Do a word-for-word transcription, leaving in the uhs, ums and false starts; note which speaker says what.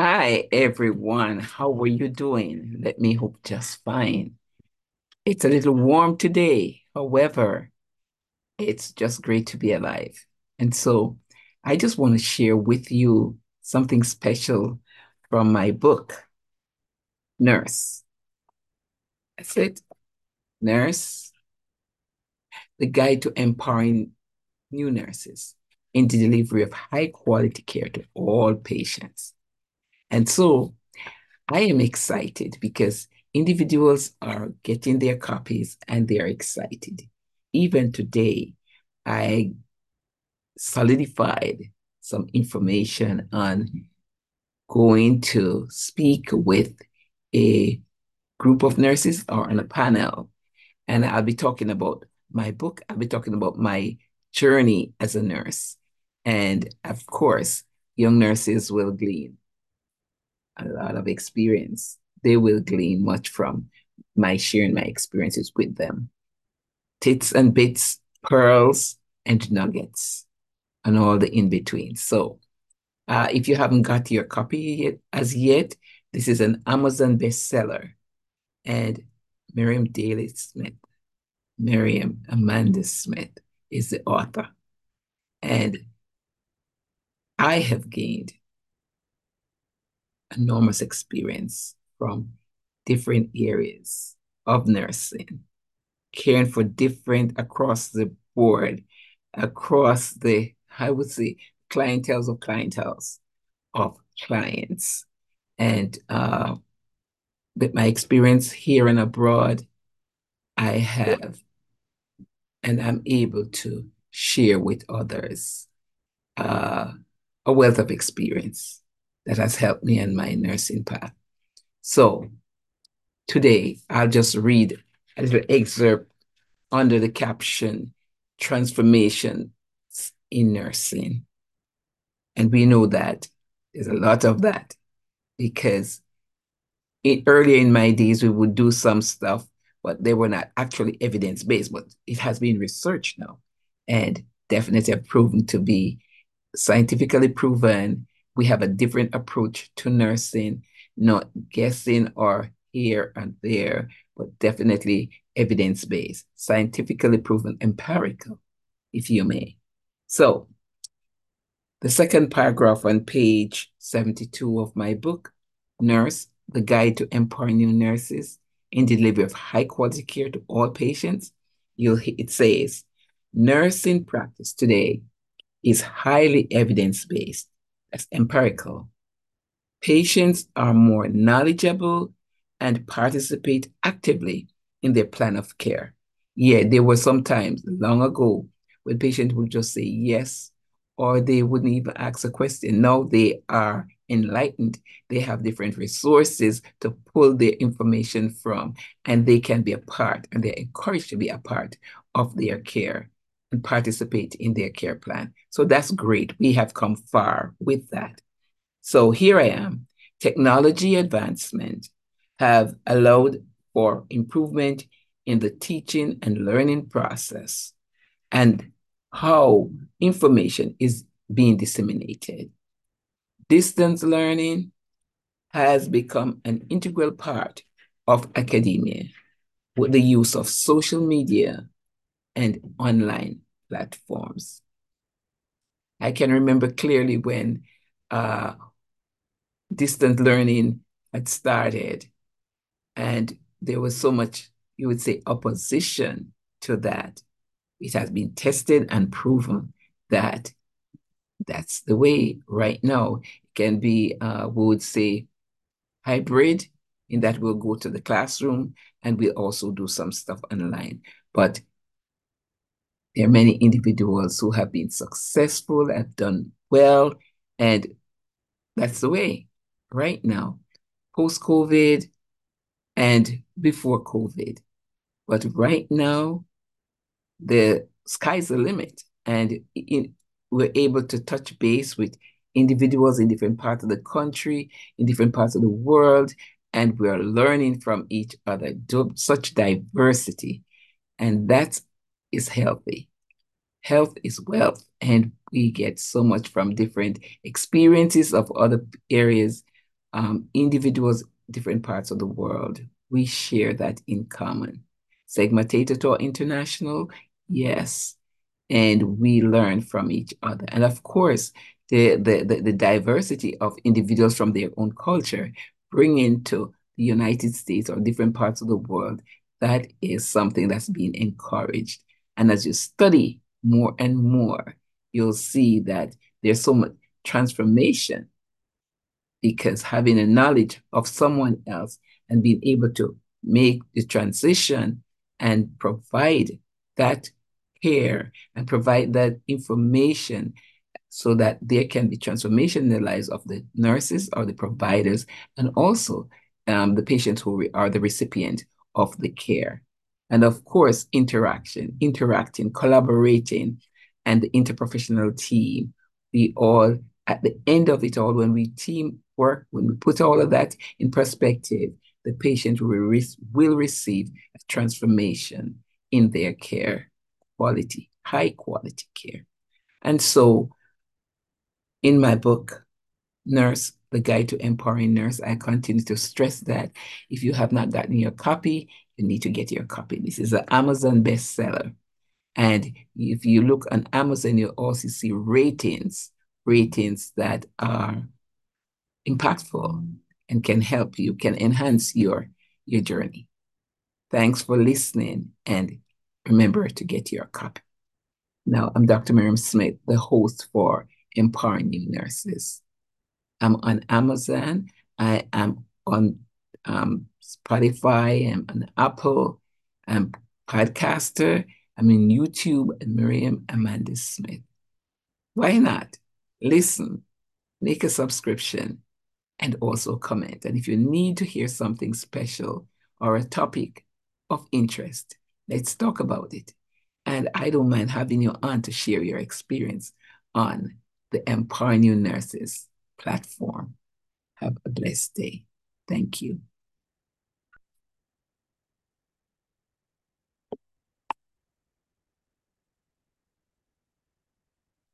Speaker 1: Hi, everyone. How are you doing? Let me hope just fine. It's a little warm today. However, it's just great to be alive. And so I just want to share with you something special from my book, Nurse. That's it. Nurse, the guide to empowering new nurses in the delivery of high quality care to all patients. And so I am excited because individuals are getting their copies and they are excited. Even today, I solidified some information on going to speak with a group of nurses or on a panel. And I'll be talking about my book. I'll be talking about my journey as a nurse. And of course, young nurses will glean a lot of experience. They will glean much from my sharing my experiences with them. Tits and bits, pearls and nuggets, and all the in between. So, uh, if you haven't got your copy yet, as yet, this is an Amazon bestseller. And Miriam Daly Smith, Miriam Amanda Smith is the author. And I have gained enormous experience from different areas of nursing, caring for different across the board, across the, I would say, clientels of clientels of clients. And uh, with my experience here and abroad, I have, and I'm able to share with others uh, a wealth of experience that has helped me in my nursing path. So today, I'll just read a little excerpt under the caption Transformation in Nursing. And we know that there's a lot of that because it, earlier in my days, we would do some stuff, but they were not actually evidence based, but it has been researched now and definitely have proven to be scientifically proven. We have a different approach to nursing, not guessing or here and there, but definitely evidence-based, scientifically proven, empirical, if you may. So the second paragraph on page seventy-two of my book, Nurse, the Guide to Empowering New Nurses in Delivery of High Quality Care to All Patients, you'll, it says, nursing practice today is highly evidence-based. That's empirical. Patients are more knowledgeable and participate actively in their plan of care. Yeah, there were some times long ago when patients would just say yes, or they wouldn't even ask a question. Now they are enlightened. They have different resources to pull their information from, and they can be a part, and they're encouraged to be a part of their care and participate in their care plan. So that's great. We have come far with that. So here I am. Technology advancement have allowed for improvement in the teaching and learning process and how information is being disseminated. Distance learning has become an integral part of academia with the use of social media and online platforms. I can remember clearly when uh, distant learning had started, and there was so much, you would say, opposition to that. It has been tested and proven that that's the way right now. It can be, uh, we would say, hybrid, in that we'll go to the classroom and we'll also do some stuff online. But there are many individuals who have been successful, have done well, and that's the way right now, post-COVID and before COVID. But right now, the sky's the limit, and in, we're able to touch base with individuals in different parts of the country, in different parts of the world, and we're learning from each other. Such diversity, and that is healthy. Health is wealth, and we get so much from different experiences of other areas um, individuals, different parts of the world, we share that in common. Sigma Theta Tau International, yes. And we learn from each other. And of course, the, the, the, the diversity of individuals from their own culture bring into the United States or different parts of the world, that is something that's being encouraged. And as you study more and more, you'll see that there's so much transformation, because having a knowledge of someone else and being able to make the transition and provide that care and provide that information so that there can be transformation in the lives of the nurses or the providers, and also um, the patients who are the recipient of the care. And of course, interaction, interacting, collaborating, and the interprofessional team. We all, at the end of it all, when we team work, when we put all of that in perspective, the patient will, re will receive a transformation in their care quality, high quality care. And so in my book, Nurse, The Guide to Empowering Nurse, I continue to stress that if you have not gotten your copy, you need to get your copy. This is an Amazon bestseller. And if you look on Amazon, you'll also see ratings, ratings that are impactful and can help you, can enhance your, your journey. Thanks for listening, and remember to get your copy. Now, I'm Doctor Miriam Smith, the host for Empowering New Nurses. I'm on Amazon. I am on um, Spotify. I'm on Apple. I'm Podcaster. I'm in YouTube, and Miriam Amanda Smith. Why not? Listen, make a subscription, and also comment. And if you need to hear something special or a topic of interest, let's talk about it. And I don't mind having you on to share your experience on the Empowering New Nurses platform. Have a blessed day. Thank you.